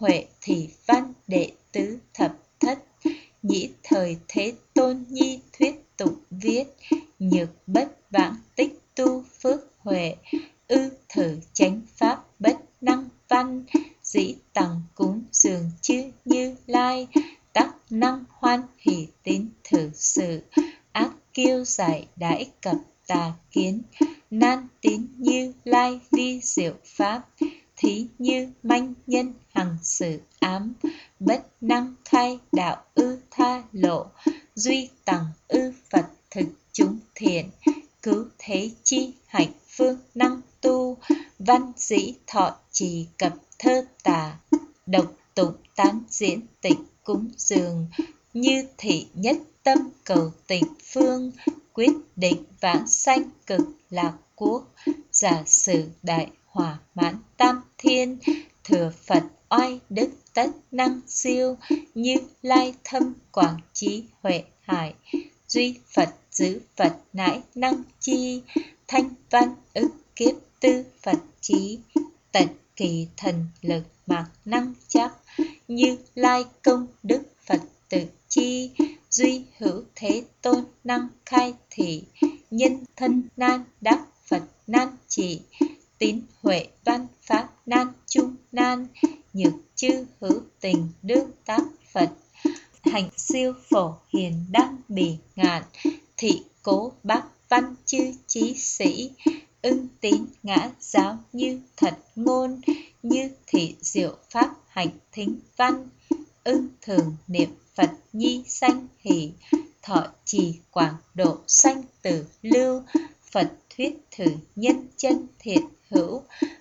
Huệ Thị Văn đệ tứ thập thất. Nhĩ thời Thế Tôn nhi thuyết tục viết. Nhược bất vãng tích tu phước huệ. Ư thử chánh pháp bất năng văn. Dĩ tằng cúng dường chư Như Lai. Tắc năng hoan hỷ tín thử sự. Ác kiêu giải đãi cập tà kiến. Nan tín Như Lai vi diệu pháp. Thí như manh nhân hằng xử ám. Bất năng khai đạo ư tha lộ. Duy tằng ư Phật thực chúng thiện. Cứu thế chi hạnh phương năng tu. Văn dĩ thọ trì cập thơ tà. Độc tụng tán diễn tịnh cúng dường. Như thị nhất tâm cầu tịnh phương. Quyết định vãng sanh cực lạc quốc. Giả sử đại hỏa mãn tam thiên. Thừa Phật oai đức tất năng siêu. Như Lai thâm quảng trí huệ hải. Duy Phật giữ Phật nãi năng chi. Thanh văn ức kiếp tư Phật trí. Tận kỳ thần lực mạc năng chắc. Như Lai công đức Phật tự chi. Duy hữu Thế Tôn năng khai thị. Nhân thân nan đắc Phật nan chỉ. Tín huệ văn pháp nan trung nan. Nhược chư hữu tình đương tác Phật. Hành siêu phổ hiền đăng bỉ ngạn. Thị cố bác văn chư trí sĩ. Ưng tín ngã giáo như thật ngôn. Như thị diệu pháp hạnh thính văn. Ưng thường niệm Phật nhi sanh hỷ. Thọ trì quảng độ sanh tử lưu. Phật thuyết thử nhân chân thiện hữu.